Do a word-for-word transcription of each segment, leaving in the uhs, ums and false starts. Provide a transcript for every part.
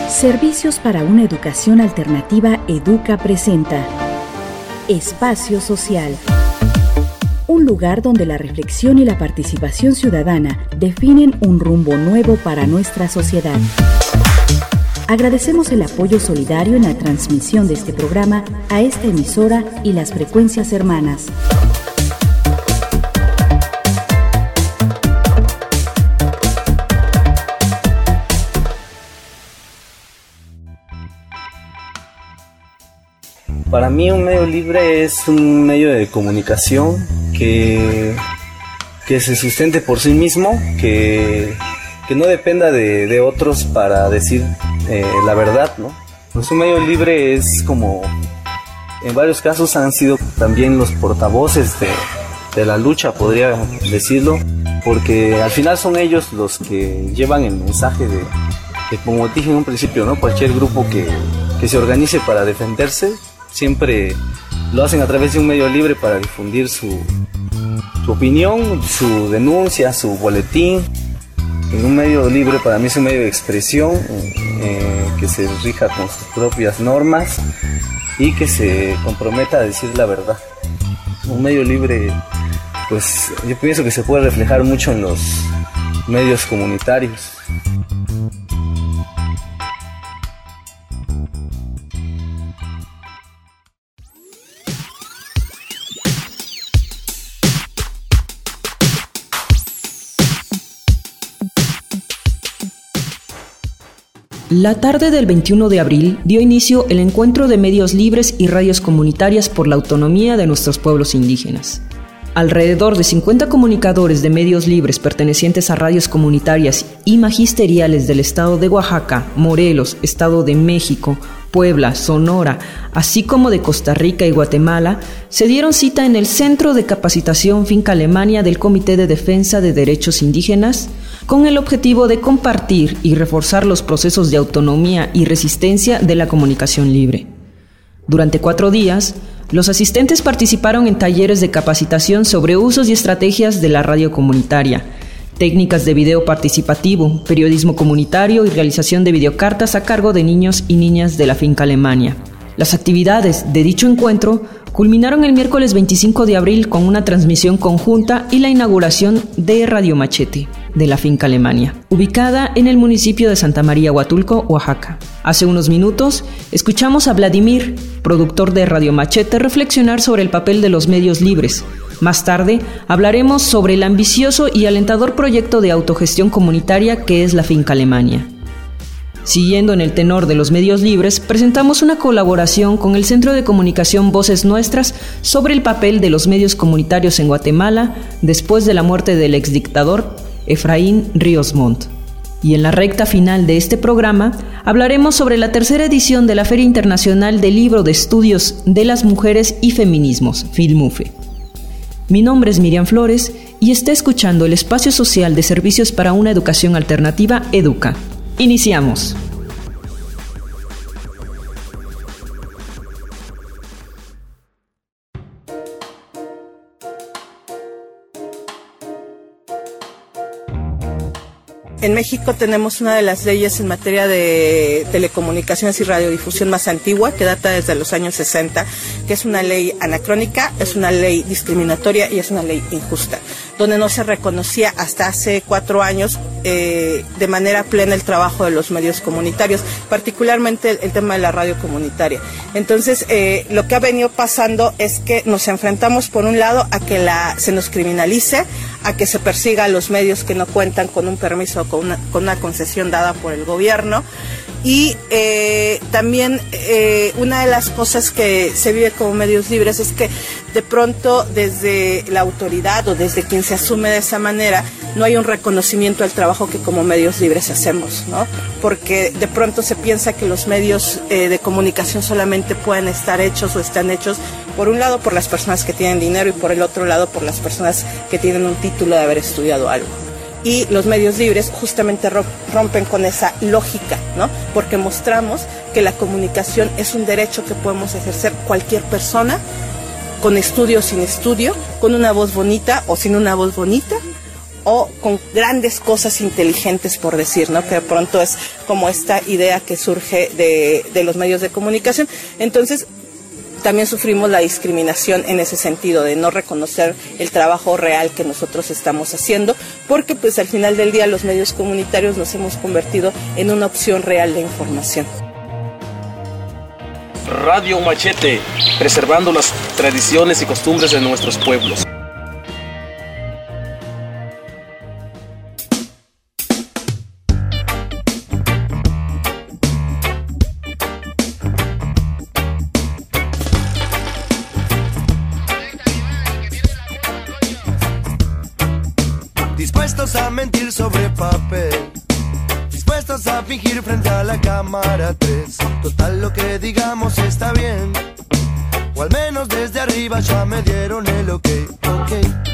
Servicios para una educación alternativa Educa presenta Espacio Social. Un lugar donde la reflexión y la participación ciudadana definen un rumbo nuevo para nuestra sociedad. Agradecemos el apoyo solidario en la transmisión de este programa a esta emisora y las frecuencias hermanas. Para mí un medio libre es un medio de comunicación que, que se sustente por sí mismo, que, que no dependa de, de otros para decir eh, la verdad, ¿no? Pues un medio libre es como, en varios casos han sido también los portavoces de, de la lucha, podría decirlo, porque al final son ellos los que llevan el mensaje de, de como dije en un principio, ¿no? Cualquier grupo que, que se organice para defenderse, siempre lo hacen a través de un medio libre para difundir su, su opinión, su denuncia, su boletín. En un medio libre para mí es un medio de expresión eh, que se rija con sus propias normas y que se comprometa a decir la verdad. Un medio libre, pues yo pienso que se puede reflejar mucho en los medios comunitarios. La tarde del veintiuno de abril dio inicio el encuentro de medios libres y radios comunitarias por la autonomía de nuestros pueblos indígenas. Alrededor de cincuenta comunicadores de medios libres pertenecientes a radios comunitarias y magisteriales del estado de Oaxaca, Morelos, Estado de México, Puebla, Sonora, así como de Costa Rica y Guatemala, se dieron cita en el Centro de Capacitación Finca Alemania del Comité de Defensa de Derechos Indígenas, con el objetivo de compartir y reforzar los procesos de autonomía y resistencia de la comunicación libre. Durante cuatro días, los asistentes participaron en talleres de capacitación sobre usos y estrategias de la radio comunitaria, técnicas de video participativo, periodismo comunitario y realización de videocartas a cargo de niños y niñas de la Finca Alemania. Las actividades de dicho encuentro culminaron el miércoles veinticinco de abril con una transmisión conjunta y la inauguración de Radio Machete, de la Finca Alemania, ubicada en el municipio de Santa María Huatulco, Oaxaca. Hace unos minutos escuchamos a Vladimir, productor de Radio Machete, reflexionar sobre el papel de los medios libres. Más tarde hablaremos sobre el ambicioso y alentador proyecto de autogestión comunitaria que es la Finca Alemania. Siguiendo en el tenor de los medios libres, presentamos una colaboración con el Centro de Comunicación Voces Nuestras sobre el papel de los medios comunitarios en Guatemala después de la muerte del exdictador Efraín Ríos Montt. Y en la recta final de este programa hablaremos sobre la tercera edición de la Feria Internacional del Libro de Estudios de las Mujeres y Feminismos, FILMUFE. Mi nombre es Miriam Flores y está escuchando el Espacio Social de Servicios para una Educación Alternativa Educa. Iniciamos. En México tenemos una de las leyes en materia de telecomunicaciones y radiodifusión más antigua, que data desde los años sesenta, que es una ley anacrónica, es una ley discriminatoria y es una ley injusta, donde no se reconocía hasta hace cuatro años eh, de manera plena el trabajo de los medios comunitarios, particularmente el, el tema de la radio comunitaria. Entonces, eh, lo que ha venido pasando es que nos enfrentamos, por un lado, a que la, se nos criminalice, a que se persiga a los medios que no cuentan con un permiso, con una, con una concesión dada por el gobierno. Y eh, también eh, una de las cosas que se vive como medios libres es que de pronto desde la autoridad o desde quien se asume de esa manera no hay un reconocimiento al trabajo que como medios libres hacemos, ¿no? Porque de pronto se piensa que los medios eh, de comunicación solamente pueden estar hechos o están hechos por un lado por las personas que tienen dinero y por el otro lado por las personas que tienen un título de haber estudiado algo. Y los medios libres justamente rompen con esa lógica, ¿no? Porque mostramos que la comunicación es un derecho que podemos ejercer cualquier persona, con estudio o sin estudio, con una voz bonita o sin una voz bonita, o con grandes cosas inteligentes, por decir, ¿no? Que de pronto es como esta idea que surge de, de los medios de comunicación. Entonces, también sufrimos la discriminación en ese sentido, de no reconocer el trabajo real que nosotros estamos haciendo, porque pues al final del día los medios comunitarios nos hemos convertido en una opción real de información. Radio Machete, preservando las tradiciones y costumbres de nuestros pueblos. Dispuestos a mentir sobre papel, dispuestos a fingir frente a la cámara tres. Total, lo que digamos está bien, o al menos desde arriba ya me dieron el ok, ok.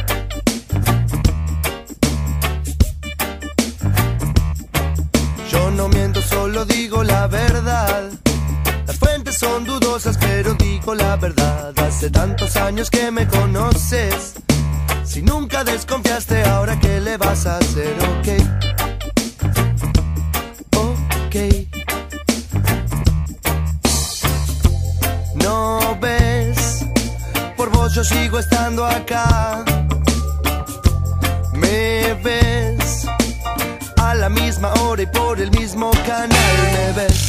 Yo no miento, solo digo la verdad. Las fuentes son dudosas, pero digo la verdad. Hace tantos años que me conoces, si nunca desconfiaste, ahora qué le vas a hacer, ok, ok. No ves, por vos yo sigo estando acá. Me ves, a la misma hora y por el mismo canal me ves.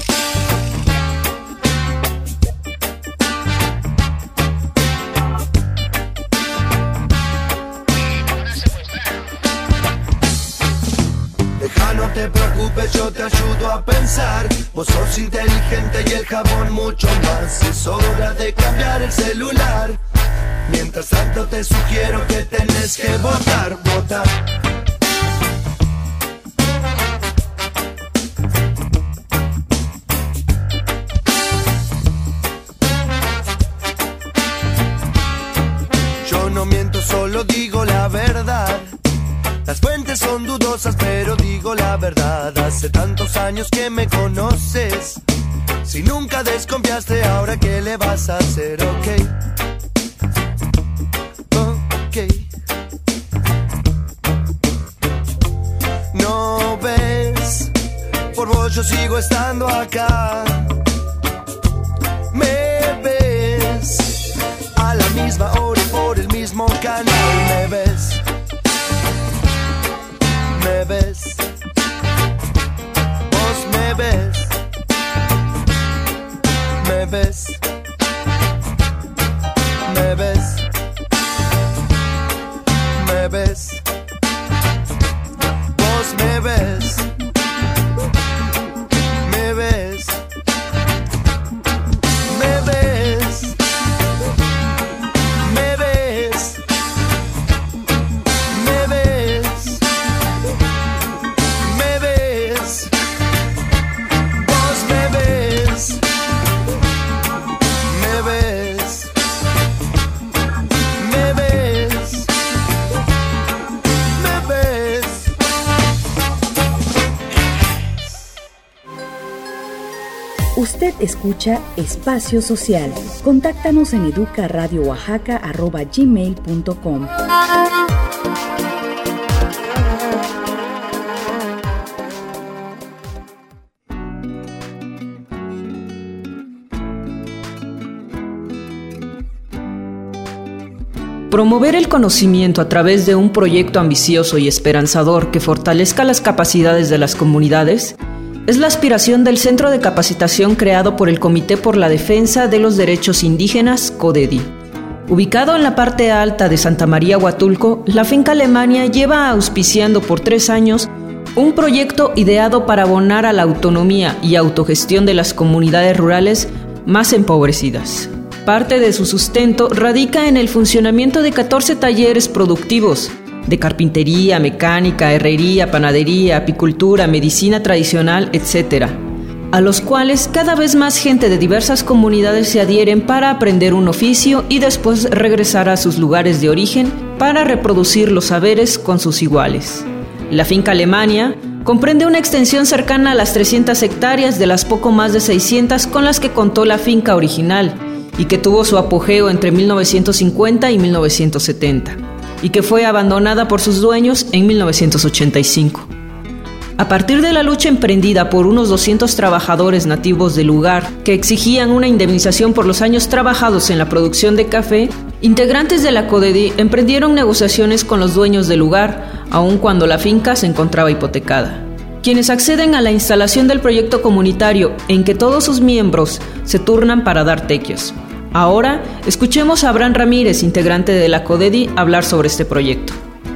No te preocupes, yo te ayudo a pensar. Vos sos inteligente y el jabón mucho más. Es hora de cambiar el celular. Mientras tanto te sugiero que tenés que votar, votar. Yo no miento, solo digo la verdad. Las fuentes son dudosas, pero digo la verdad. Hace tantos años que me conoces, si nunca desconfiaste, ahora qué le vas a hacer, ok, ok. No ves, por vos yo sigo estando acá. Me ves, a la misma hora y por el mismo canal me ves. Me ves, vos me ves, me ves, me ves, me ves, vos me ves, me ves, me ves, me ves, me ves. Me ves, vos me ves, me ves, me ves, me ves. Usted escucha Espacio Social. Contáctanos en educaradiooaxaca arroba gmail punto com. Promover el conocimiento a través de un proyecto ambicioso y esperanzador que fortalezca las capacidades de las comunidades es la aspiración del Centro de Capacitación creado por el Comité por la Defensa de los Derechos Indígenas, CODEDI. Ubicado en la parte alta de Santa María Huatulco, la finca Alemania lleva auspiciando por tres años un proyecto ideado para abonar a la autonomía y autogestión de las comunidades rurales más empobrecidas. Parte de su sustento radica en el funcionamiento de catorce talleres productivos de carpintería, mecánica, herrería, panadería, apicultura, medicina tradicional, etcétera, a los cuales cada vez más gente de diversas comunidades se adhieren para aprender un oficio y después regresar a sus lugares de origen para reproducir los saberes con sus iguales. La finca Alemania comprende una extensión cercana a las trescientas hectáreas de las poco más de seiscientas con las que contó la finca original y que tuvo su apogeo entre mil novecientos cincuenta y mil novecientos setenta. y que fue abandonada por sus dueños en mil novecientos ochenta y cinco. A partir de la lucha emprendida por unos doscientos trabajadores nativos del lugar que exigían una indemnización por los años trabajados en la producción de café, integrantes de la CODEDI emprendieron negociaciones con los dueños del lugar, aun cuando la finca se encontraba hipotecada. Quienes acceden a la instalación del proyecto comunitario en que todos sus miembros se turnan para dar tequios. Ahora, escuchemos a Abraham Ramírez, integrante de la CODEDI, hablar sobre este proyecto.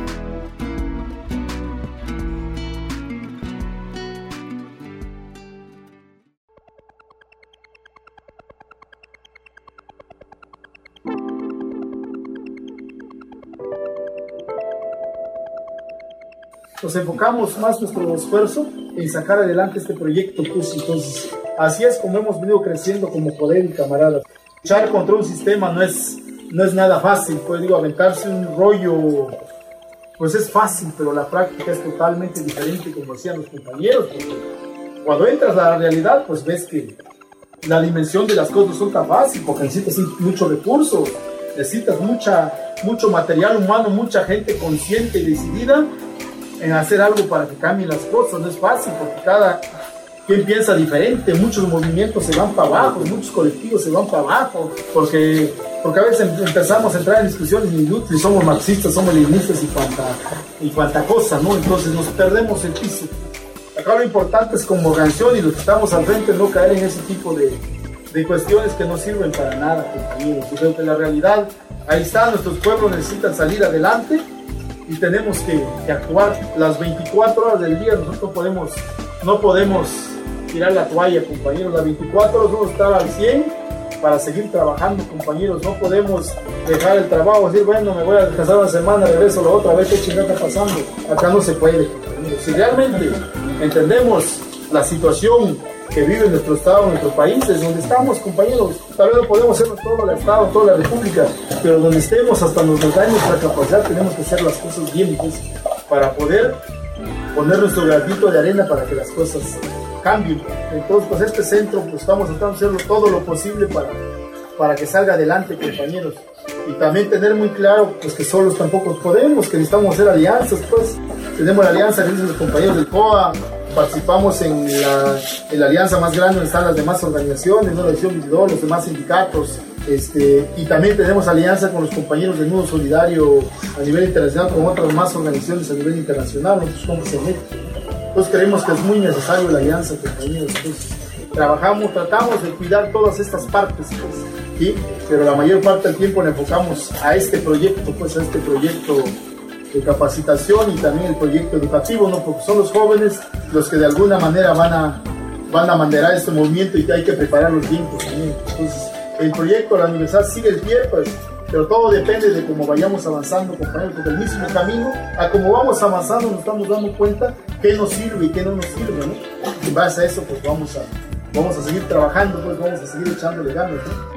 Nos enfocamos más nuestro esfuerzo en sacar adelante este proyecto, pues entonces así es como hemos venido creciendo como CODEDI, camaradas. Luchar contra un sistema no es, no es nada fácil, pues digo, aventarse un rollo, pues es fácil, pero la práctica es totalmente diferente, como decían los compañeros, porque cuando entras a la realidad, pues ves que la dimensión de las cosas no son tan fácil, porque necesitas muchos recursos, necesitas mucha, mucho material humano, mucha gente consciente y decidida en hacer algo para que cambien las cosas. No es fácil, porque cada quien piensa diferente, muchos movimientos se van para abajo, muchos colectivos se van para abajo, porque, porque a veces empezamos a entrar en discusiones inútiles, somos marxistas, somos leninistas y cuanta, y cuanta cosa, ¿no? Entonces nos perdemos el piso. Acá lo importante es como organización y los que estamos al frente no caer en ese tipo de, de cuestiones que no sirven para nada, compañeros. Yo creo que la realidad, ahí está, nuestros pueblos necesitan salir adelante y tenemos que, que actuar las veinticuatro horas del día. Nosotros podemos, no podemos tirar la toalla, compañeros. Las veinticuatro horas vamos a estar al cien para seguir trabajando, compañeros. No podemos dejar el trabajo, decir, bueno, me voy a descansar una semana, regreso la otra vez, ¿qué chingada está pasando? Acá no se puede, compañeros. Si realmente entendemos la situación que vive nuestro estado, nuestro país, es donde estamos, compañeros. Tal vez no podemos ser todo el estado, toda la república, pero donde estemos, hasta nos da nuestra capacidad, tenemos que hacer las cosas bien, pues, para poder poner nuestro granito de arena para que las cosas cambien. Entonces, pues este centro, pues estamos tratando de hacerlo todo lo posible para, para que salga adelante, compañeros. Y también tener muy claro, pues, que solos tampoco podemos, que necesitamos hacer alianzas, pues. Tenemos la alianza de los compañeros del C O A, participamos en la, en la alianza más grande donde están las demás organizaciones, ¿no? La Acción Vidor, los demás sindicatos, este, y también tenemos alianza con los compañeros del Nudo Solidario a nivel internacional, con otras más organizaciones a nivel internacional, nosotros como C E M E T. Entonces creemos que es muy necesario la alianza, compañeros. Entonces, trabajamos, tratamos de cuidar todas estas partes, pues, ¿sí? Pero la mayor parte del tiempo le enfocamos a este proyecto, pues a este proyecto de capacitación y también el proyecto educativo, ¿no? Porque son los jóvenes los que de alguna manera van a, van a mantener este movimiento y hay que prepararlos bien, pues, también. Entonces, el proyecto de la universidad sigue el pie, pues, pero todo depende de cómo vayamos avanzando, compañeros, porque el mismo camino, a cómo vamos avanzando, nos estamos dando cuenta qué nos sirve y qué no nos sirve, ¿no? Y en base a eso, pues, vamos a, vamos a seguir trabajando, pues, vamos a seguir echándole ganas, ¿no?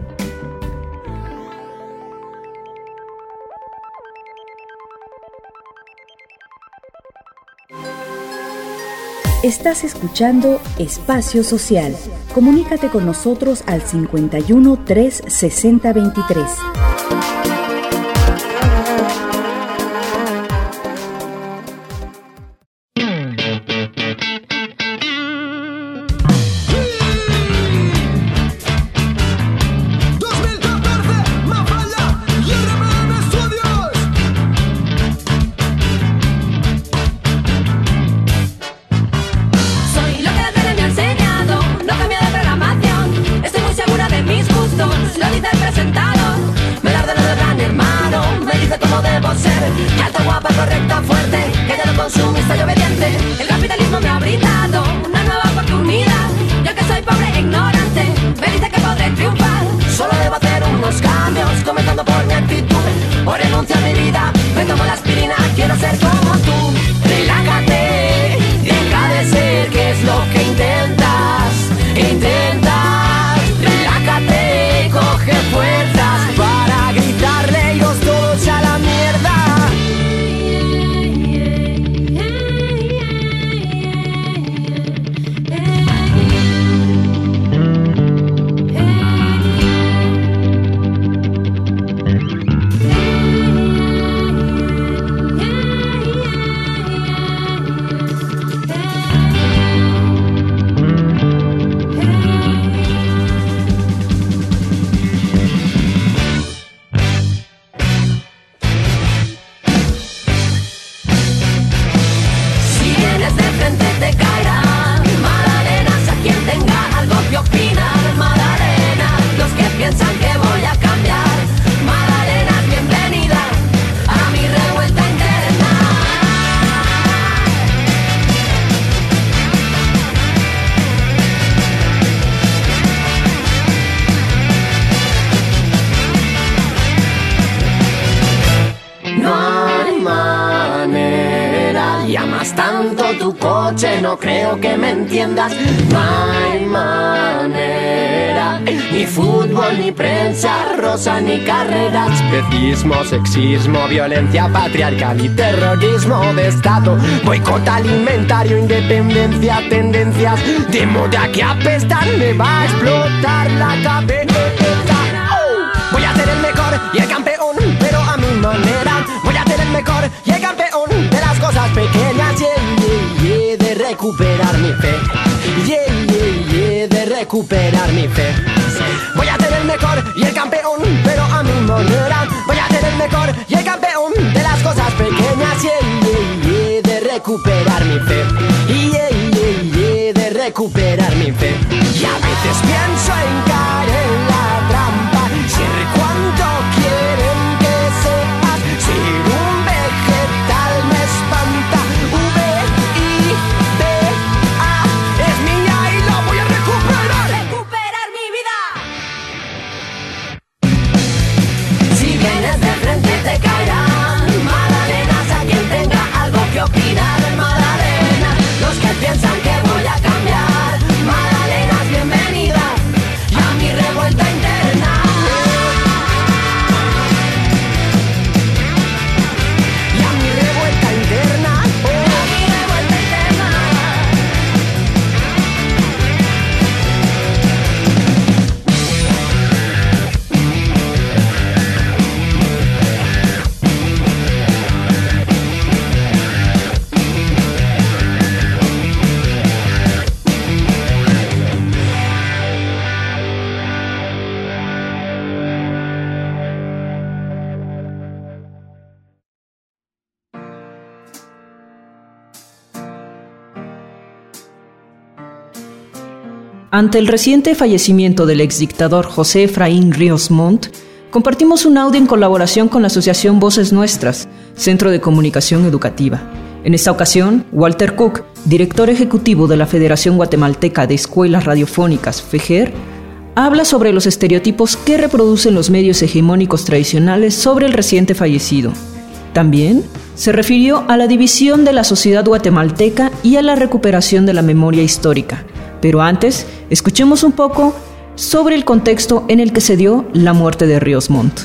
Estás escuchando Espacio Social. Comunícate con nosotros al cincuenta y uno, tres sesenta, veintitrés. tu coche, no creo que me entiendas. No hay manera, ni fútbol, ni prensa rosa, ni carreras. Especismo, sexismo, violencia patriarcal y terrorismo de Estado. Boicot alimentario, independencia, tendencias de moda que apestan. Me va a explotar la cabeza. Oh, voy a ser el mejor y el campeón, pero a mi manera. Voy a ser el mejor y el campeón de las cosas pequeñas. Yeah, yeah, yeah, de recuperar mi fe. Yeah, yeah, yeah, de recuperar mi fe. Voy a ser el mejor y el campeón, pero a mi manera. Voy a ser el mejor y el campeón de las cosas pequeñas. Yeah, yeah, yeah, de recuperar mi fe. Yeah, yeah, yeah, de recuperar mi fe. Y a veces pienso en caer en la trampa. Ser cuanto quieren que sepas. Ser un vegetal me espanta. V I D A es mía y lo voy a recuperar. Recuperar mi vida. Si vienes de frente te caerán magdalenas a quien tenga algo que opinar. Magdalena, los que piensan que voy a cambiar. Magdalenas, bienvenida a mi revuelta interna. Y a mi revuelta interna. Oh, a mi revuelta interna. Ante el reciente fallecimiento del exdictador José Efraín Ríos Montt, compartimos un audio en colaboración con la Asociación Voces Nuestras, Centro de Comunicación Educativa. En esta ocasión, Walter Cook, director ejecutivo de la Federación Guatemalteca de Escuelas Radiofónicas, FEGER, habla sobre los estereotipos que reproducen los medios hegemónicos tradicionales sobre el reciente fallecido. También se refirió a la división de la sociedad guatemalteca y a la recuperación de la memoria histórica. Pero antes, escuchemos un poco sobre el contexto en el que se dio la muerte de Ríos Montt.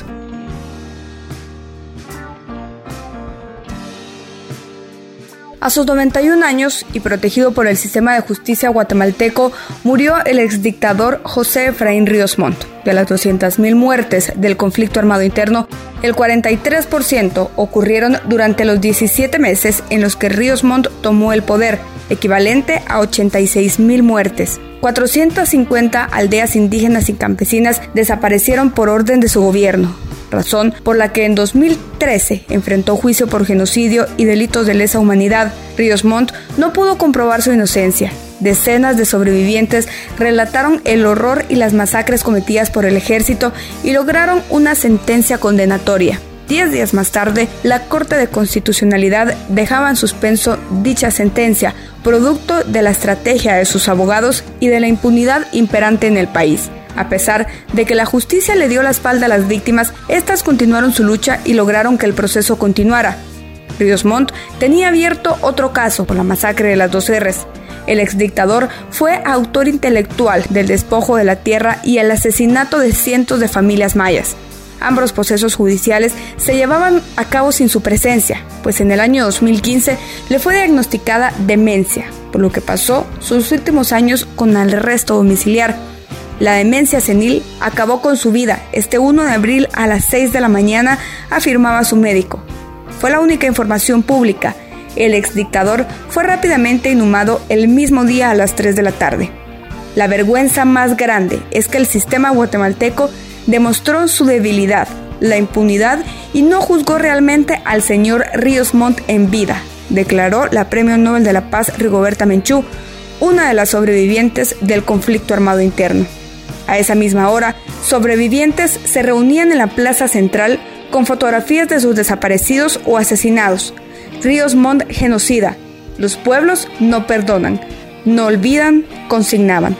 A sus noventa y un años, y protegido por el sistema de justicia guatemalteco, murió el exdictador José Efraín Ríos Montt. De las doscientas mil muertes del conflicto armado interno, el cuarenta y tres por ciento ocurrieron durante los diecisiete meses en los que Ríos Montt tomó el poder, equivalente a ochenta y seis mil muertes. cuatrocientas cincuenta aldeas indígenas y campesinas desaparecieron por orden de su gobierno, razón por la que en dos mil trece enfrentó juicio por genocidio y delitos de lesa humanidad. Ríos Montt no pudo comprobar su inocencia. Decenas de sobrevivientes relataron el horror y las masacres cometidas por el ejército y lograron una sentencia condenatoria. Diez días más tarde, la Corte de Constitucionalidad dejaba en suspenso dicha sentencia, producto de la estrategia de sus abogados y de la impunidad imperante en el país. A pesar de que la justicia le dio la espalda a las víctimas, estas continuaron su lucha y lograron que el proceso continuara. Ríos Montt tenía abierto otro caso por la masacre de las dos erres. El exdictador fue autor intelectual del despojo de la tierra y el asesinato de cientos de familias mayas. Ambos procesos judiciales se llevaban a cabo sin su presencia, pues en el año dos mil quince le fue diagnosticada demencia, por lo que pasó sus últimos años con arresto domiciliar. La demencia senil acabó con su vida este primero de abril a las seis de la mañana, afirmaba su médico. Fue la única información pública. El exdictador fue rápidamente inhumado el mismo día a las tres de la tarde. La vergüenza más grande es que el sistema guatemalteco demostró su debilidad, la impunidad y no juzgó realmente al señor Ríos Montt en vida, declaró la Premio Nobel de la Paz Rigoberta Menchú, una de las sobrevivientes del conflicto armado interno. A esa misma hora, sobrevivientes se reunían en la plaza central con fotografías de sus desaparecidos o asesinados. Ríos Montt genocida. Los pueblos no perdonan, no olvidan, consignaban.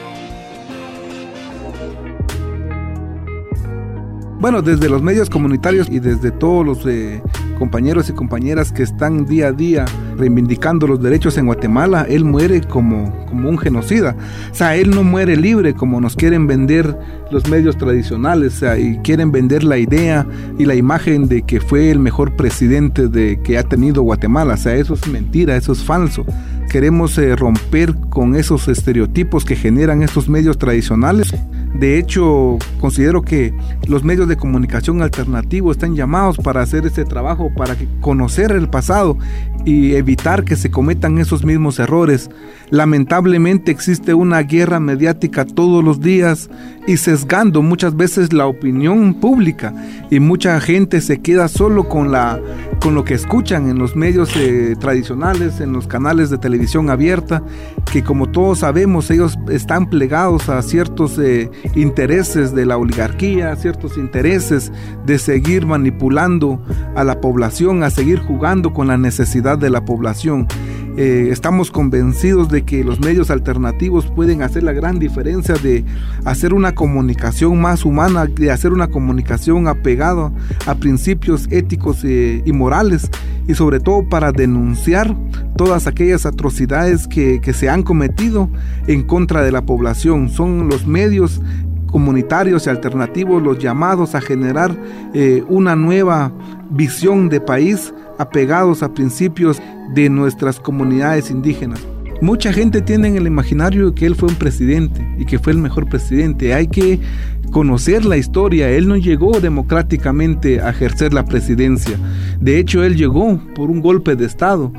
Bueno, desde los medios comunitarios y desde todos los eh, compañeros y compañeras que están día a día reivindicando los derechos en Guatemala, él muere como, como un genocida. O sea, él no muere libre como nos quieren vender los medios tradicionales, o sea, y quieren vender la idea y la imagen de que fue el mejor presidente de, que ha tenido Guatemala. O sea, eso es mentira, eso es falso. Queremos eh, romper con esos estereotipos que generan estos medios tradicionales. De hecho, considero que los medios de comunicación alternativos están llamados para hacer este trabajo, para conocer el pasado y evitar que se cometan esos mismos errores. Lamentablemente existe una guerra mediática todos los días y sesgando muchas veces la opinión pública, y mucha gente se queda solo con la con lo que escuchan en los medios eh, tradicionales, en los canales de televisión abierta, que como todos sabemos ellos están plegados a ciertos eh, intereses de la oligarquía, ciertos intereses de seguir manipulando a la población, a seguir jugando con la necesidad de la población. Eh, estamos convencidos de que los medios alternativos pueden hacer la gran diferencia de hacer una comunicación más humana, de hacer una comunicación apegada a principios éticos eh, y morales, y sobre todo para denunciar todas aquellas atrocidades que, que se han cometido en contra de la población. Son los medios comunitarios y alternativos los llamados a generar eh, una nueva visión de país, apegados a principios de nuestras comunidades indígenas. Mucha gente tiene en el imaginario que él fue un presidente y que fue el mejor presidente. Hay que conocer la historia. Él no llegó democráticamente a ejercer la presidencia. De hecho, él llegó por un golpe de Estado,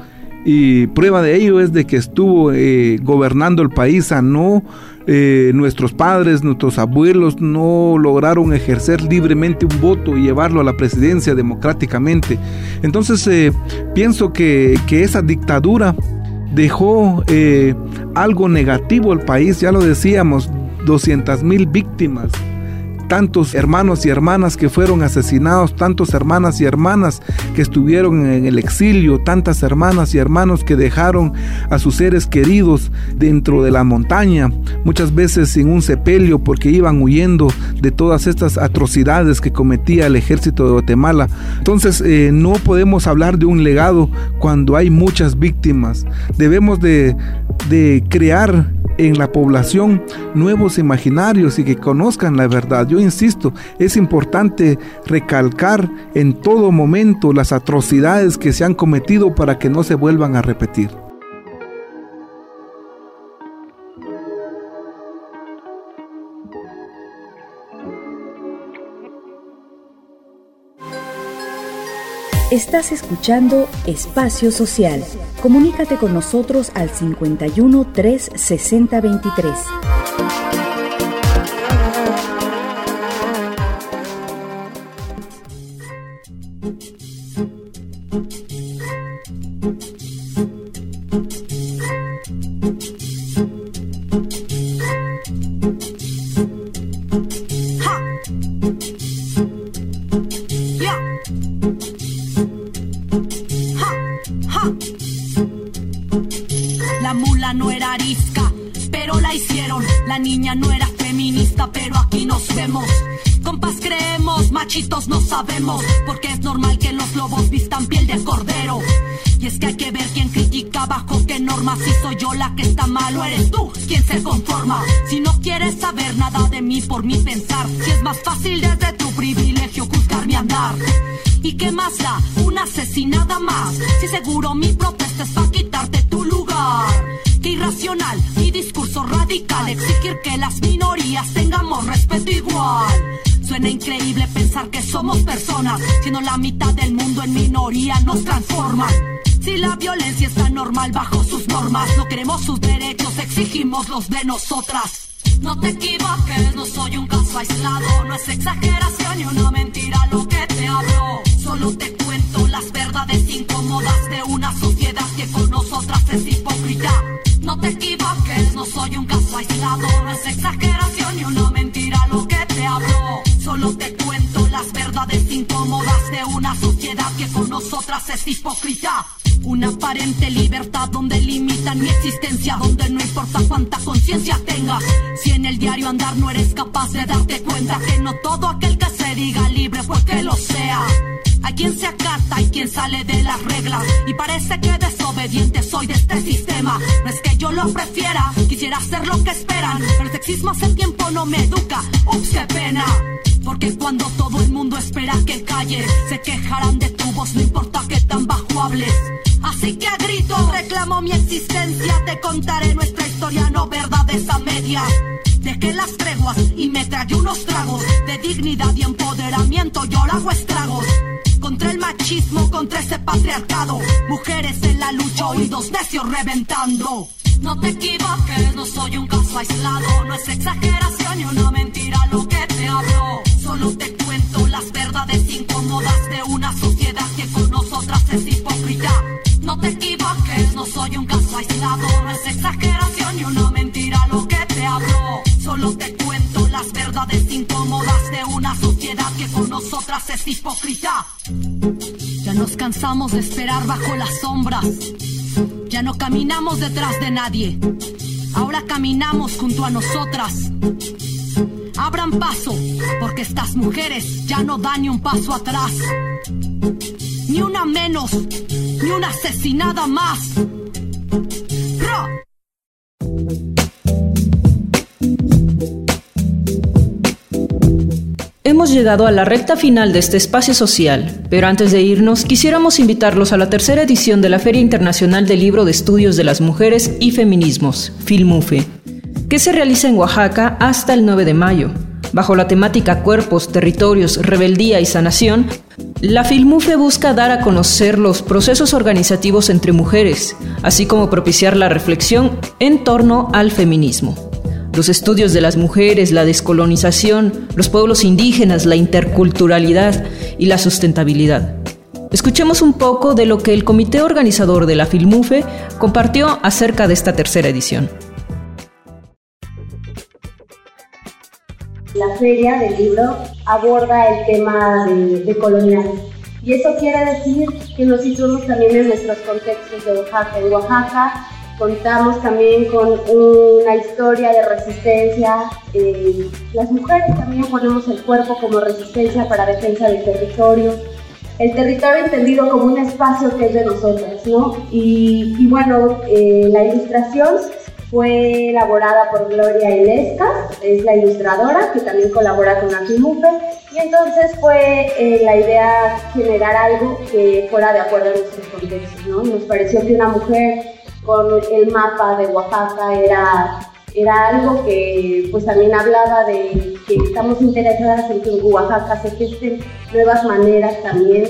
y prueba de ello es de que estuvo eh, gobernando el país a no eh, nuestros padres, nuestros abuelos no lograron ejercer libremente un voto y llevarlo a la presidencia democráticamente. Entonces eh, pienso que, que esa dictadura dejó eh, algo negativo al país. Ya lo decíamos, doscientas mil víctimas, tantos hermanos y hermanas que fueron asesinados, tantos hermanas y hermanas que estuvieron en el exilio, tantas hermanas y hermanos que dejaron a sus seres queridos dentro de la montaña, muchas veces sin un sepelio porque iban huyendo de todas estas atrocidades que cometía el ejército de Guatemala. Entonces eh, no podemos hablar de un legado cuando hay muchas víctimas. Debemos de, de crear en la población nuevos imaginarios y que conozcan la verdad. Yo insisto, es importante recalcar en todo momento las atrocidades que se han cometido para que no se vuelvan a repetir. Estás escuchando Espacio Social. Comunícate con nosotros al cincuenta y uno, tres sesenta, veintitrés. La mula no era arisca, pero la hicieron. La niña no era feminista, pero aquí nos vemos. Compas creemos, machitos no sabemos, porque es normal que los lobos vistan piel de cordero. Y es que hay que ver quién critica bajo qué normas. Si soy yo la que está mal o eres tú quien se conforma. Si no quieres saber nada de mí por mi pensar, si es más fácil desde tu privilegio juzgar mi andar. ¿Y qué más da? Una asesinada más. Si seguro mi protesta es para quitarte tu lugar. Qué irracional, mi discurso radical, exigir que las minorías tengamos respeto igual. Suena increíble pensar que somos personas, siendo la mitad del mundo en minoría nos transforman. Si la violencia está normal bajo sus normas, no queremos sus derechos, exigimos los de nosotras. No te equivoques, no soy un caso aislado, no es exageración ni una mentira lo que te hablo. Solo te cuento las verdades incómodas de una sociedad que con nosotras es hipócrita. No te equivoques, no soy un caso aislado, no es exageración ni una mentira lo que te hablo. Solo te cuento las verdades incómodas de una sociedad que con nosotras es hipócrita. Una aparente libertad donde limitan mi existencia, donde no importa cuánta conciencia tengas. Si en el diario andar no eres capaz de darte cuenta que no todo aquel que se diga libre pues que lo sea. Hay quien se acata y quien sale de las reglas, y parece que desobediente soy de este sistema. No es que yo lo prefiera, quisiera hacer lo que esperan, pero el sexismo hace tiempo no me educa. Ups, qué pena. Porque cuando todo el mundo espera que calles, se quejarán de tu voz, no importa que tan bajo hables. Así que a grito reclamo mi existencia, te contaré nuestra historia, no verdades a medias. Dejé las treguas y me tragué unos tragos de dignidad y empoderamiento, yo lo hago estragos. Contra el machismo, contra ese patriarcado, mujeres en la lucha, oídos necios reventando. No te equivoques, no soy un caso aislado, no es exageración ni una mentira lo que te hablo. Solo te cuento las verdades incómodas de una sociedad que con nosotras es hipócrita. No te equivoques, no soy un caso aislado, no es exageración ni una mentira lo que te hablo. Solo te cuento las verdades incómodas de una sociedad que con nosotras es hipócrita. Ya nos cansamos de esperar bajo las sombras, ya no caminamos detrás de nadie, ahora caminamos junto a nosotras. Abran paso, porque estas mujeres ya no dan ni un paso atrás. Ni una menos, ni una asesinada más. ¡Ra! Hemos llegado a la recta final de este espacio social, pero antes de irnos quisiéramos invitarlos a la tercera edición de la Feria Internacional del Libro de Estudios de las Mujeres y Feminismos, FILMUFE, que se realiza en Oaxaca hasta el nueve de mayo. Bajo la temática Cuerpos, Territorios, Rebeldía y Sanación, la FILMUFE busca dar a conocer los procesos organizativos entre mujeres, así como propiciar la reflexión en torno al feminismo. Los estudios de las mujeres, la descolonización, los pueblos indígenas, la interculturalidad y la sustentabilidad. Escuchemos un poco de lo que el comité organizador de la FILMUFE compartió acerca de esta tercera edición. La Feria del Libro aborda el tema de, de colonial. Y eso quiere decir que nos situamos también en nuestros contextos de Oaxaca. En Oaxaca contamos también con una historia de resistencia. Eh, las mujeres también ponemos el cuerpo como resistencia para defensa del territorio. El territorio entendido como un espacio que es de nosotras, ¿no? Y, y bueno, eh, la ilustración fue elaborada por Gloria Ilesca, es la ilustradora que también colabora con la FILMUFE, y entonces fue eh, la idea generar algo que fuera de acuerdo a nuestros contextos, ¿no? Nos pareció que una mujer con el mapa de Oaxaca era, era algo que pues también hablaba de que estamos interesadas en que en Oaxaca se gesten nuevas maneras también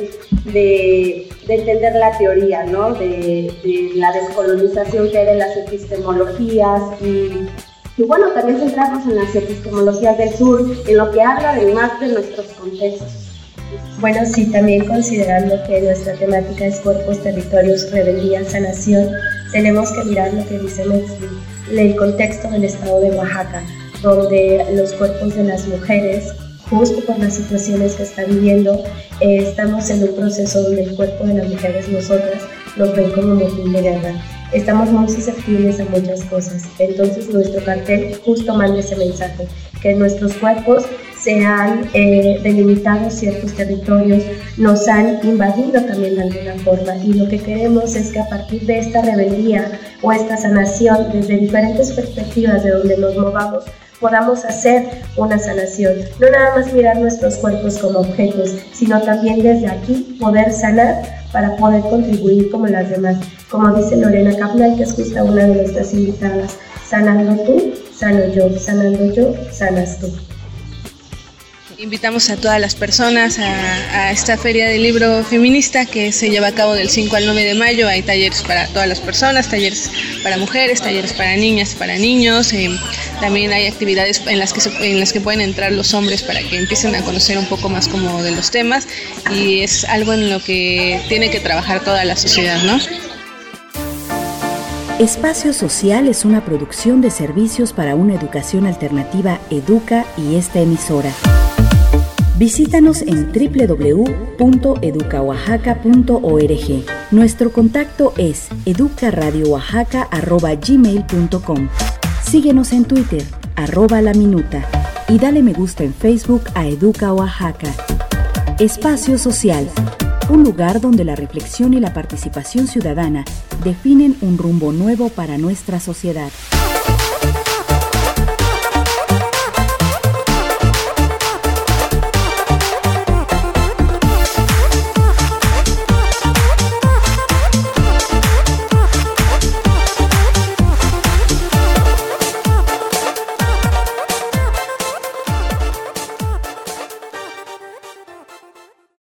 de, de entender la teoría, ¿no? de, de la descolonización que hay de las epistemologías y, y bueno, también centrarnos en las epistemologías del sur, en lo que habla además de nuestros contextos. Bueno, sí, también considerando que nuestra temática es cuerpos, territorios, rebeldía, sanación, tenemos que mirar lo que dice Metzli, el contexto del estado de Oaxaca, donde los cuerpos de las mujeres, justo por las situaciones que está viviendo, eh, estamos en un proceso donde el cuerpo de las mujeres, nosotras, nos ven como motín de guerra. Estamos muy susceptibles a muchas cosas, entonces nuestro cartel justo manda ese mensaje, que nuestros cuerpos se han eh, delimitado ciertos territorios, nos han invadido también de alguna forma, y lo que queremos es que a partir de esta rebeldía o esta sanación, desde diferentes perspectivas de donde nos movamos, podamos hacer una sanación, no nada más mirar nuestros cuerpos como objetos, sino también desde aquí poder sanar para poder contribuir como las demás. Como dice Lorena Capnay, que es justo una de nuestras invitadas, sanando tú, sano yo, sanando yo, sanas tú. Invitamos a todas las personas a, a esta Feria del Libro Feminista que se lleva a cabo del cinco al nueve de mayo. Hay talleres para todas las personas, talleres para mujeres, talleres para niñas, para niños. Eh, también hay actividades en las, que se, en las que pueden entrar los hombres para que empiecen a conocer un poco más como de los temas, y es algo en lo que tiene que trabajar toda la sociedad, ¿no? Espacio Social es una producción de servicios para una educación alternativa Educa y esta emisora. Visítanos en doble u doble u doble u punto educa oaxaca punto org. Nuestro contacto es educaradioaxaca arroba gmail punto com. Síguenos en Twitter, arroba la minuta, y dale me gusta en Facebook a Educa Oaxaca. Espacio Social. un lugar donde la reflexión y la participación ciudadana definen un rumbo nuevo para nuestra sociedad.